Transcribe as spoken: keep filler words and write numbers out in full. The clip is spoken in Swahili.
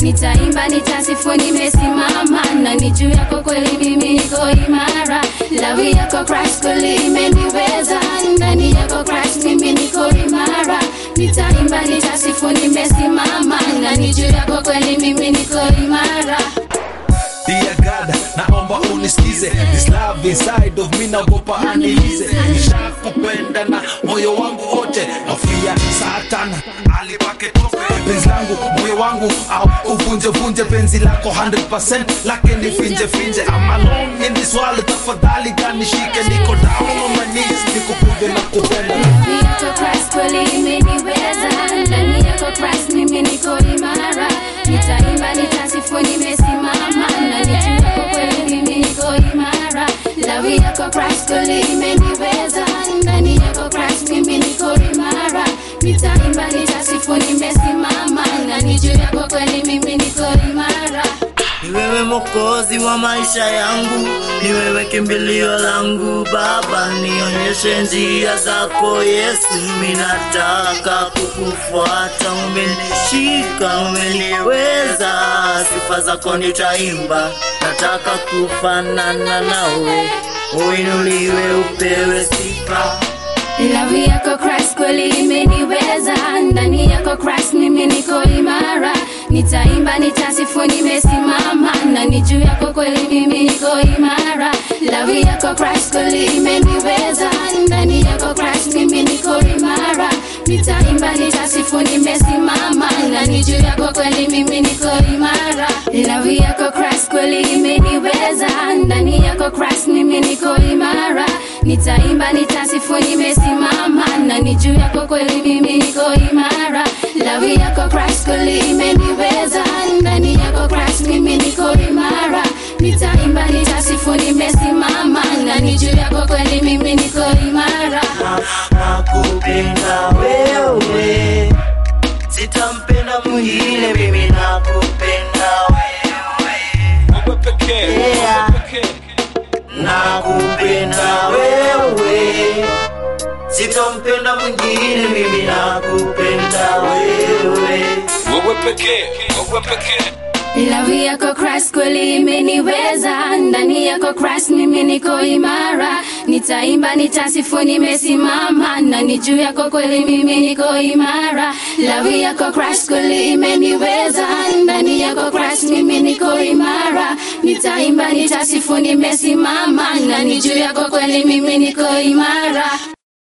nitaimba nitasifu nimesimama, na ni juu yako kweli mimi niko imara. Love yako Christ kweli imeniweza, ndani yako Christ mimi niko imara. Nitaimba nitasifu nimesimama, na ni juu yako kweli mimi niko imara. Dear God, naomba unisikize. This love inside of me naogopa anilize. Nishakupenda na moyo wangu wote, nafia Satan alipake tope. Penzi langu, moyo wangu au uvunje vunje penzi lako one hundred percent, lakini finje finje. I'm alone in this world, tafadhali kanishike. Niko down on my knees, nikupuge na kupenda. Love yako Christ kweli imeniweza, ndani yako Christ mimi niko imara. Nitaimba nitasifu nimesimama, na ni juu yako kweli mimi niko imara. Love yako Christ kweli imeniweza, ndani yako Christ mimi niko imara. Nitaimba nitasifu nimesimama, na ni juu yako kweli mimi niko imara. Ni wewe Mwokozi wa maisha yangu, ni wewe kimbilio langu Baba, nionyeshe njia zako Yesu. Mimi nataka kukufuata, umenishika, umeniweza, sifa zako nitaimba. Nataka kufanana nawe, uinuliwe upewe sifa. Love yako Christ kweli imeniweza, ndani yako Christ mimi niko imara. Nitaimba nitasifu nimesimama, na ni juu yako kweli mimi niko imara. Love yako Christ kweli imeniweza, ndani yako Christ mimi niko imara. Nitaimba nitasifu nimesimama, na ni juu yako kweli mimi niko imara. Love yako Christ kweli imeniweza, ndani yako Christ mimi niko imara. Nitaimba nitasifu nimesimama, na ni juu yako kweli mimi niko imara. Love yako Christ kweli imeniweza, ndani yako Christ mimi niko imara. Nitaimba nitasifu nimesimama, na ni juu yako kweli mimi niko imara. Nakupenda wewe, sitampenda mwingine, mimi nakupenda wewe. Wewe pekee, wewe pekee. Nakupenda wewe, sitampenda mwingine, mimi nakupenda wewe. Wewe pekee, wewe pekee. Love yako Christ kweli imeniweza, ndani yako Christ mimi niko imara. Nitaimba nitasifu nimesimama, na ni juu yako kweli mimi niko imara. Love yako Christ kweli imeniweza, ndani yako Christ mimi niko imara. Nitaimba nitasifu nimesimama, na ni juu yako kweli mimi niko imara.